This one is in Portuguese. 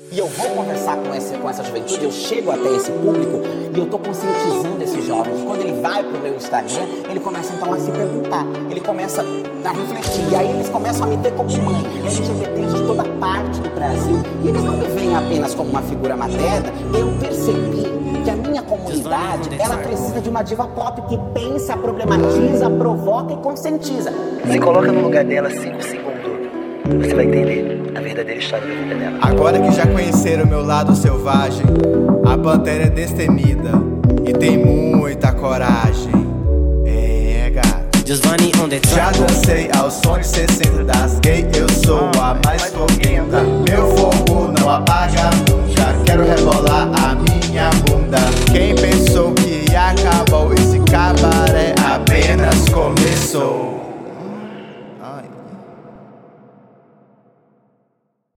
E eu vou conversar com essa juventude, eu chego até esse público e eu tô conscientizando esse jovem que quando ele vai pro meu Instagram, ele começa então a se perguntar, ele começa a refletir, e aí eles começam a me ter como mãe, LGBTs de toda parte do Brasil, e eles não me veem apenas como uma figura materna. Eu percebi que a minha comunidade, ela precisa de uma diva pop que pensa, problematiza, provoca e conscientiza. Se coloca no lugar dela 5 segundos. Você vai entender a verdadeira história da vida dela. Agora que já conheceram meu lado selvagem, a Pantera é destemida e tem muita coragem. É, gato. Já dancei ao som de 60 das gay, eu sou a mais fofa.